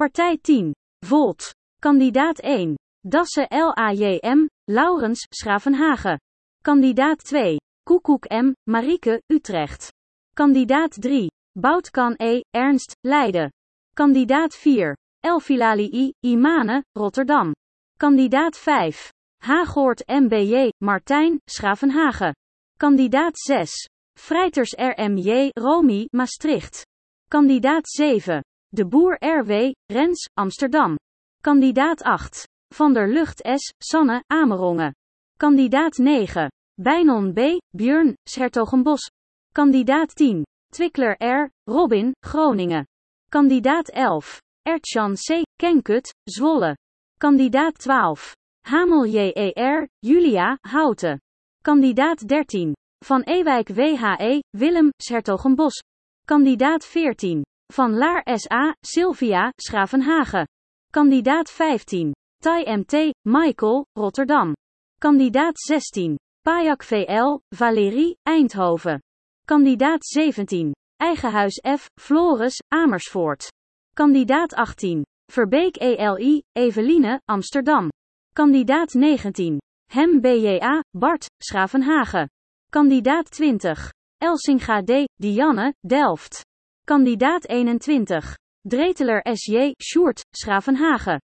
Partij 10. Volt. Kandidaat 1. Dasse LAJM, Laurens, Schravenhagen. Kandidaat 2. Koekoek M, Marieke, Utrecht. Kandidaat 3. Boutkan E, Ernst, Leiden. Kandidaat 4. Elfilali I, Imane, Rotterdam. Kandidaat 5. Hagoort MBJ, Martijn, Schravenhagen. Kandidaat 6. Vrijters RMJ, Romy, Maastricht. Kandidaat 7. De Boer RW, Rens, Amsterdam. Kandidaat 8. Van der Lucht S, Sanne, Amerongen. Kandidaat 9. Bijnon B, Björn, 's-Hertogenbosch. Kandidaat 10. Twikkler R, Robin, Groningen. Kandidaat 11. Ertjan C, Kenkut, Zwolle. Kandidaat 12. Hamel JER, Julia, Houten. Kandidaat 13. Van Ewijk WHE, Willem, 's-Hertogenbosch. Kandidaat 14. Van Laar SA, Sylvia, Schravenhagen. Kandidaat 15. Tai MT, Michael, Rotterdam. Kandidaat 16. Pajak VL, Valerie, Eindhoven. Kandidaat 17. Eigenhuis F, Floris, Amersfoort. Kandidaat 18. Verbeek ELI, Eveline, Amsterdam. Kandidaat 19. Hem BJA, Bart, Schravenhagen. Kandidaat 20. Elsinga D, Dianne, Delft. Kandidaat 21. Dreteler SJ, Sjoerd, Schravenhagen.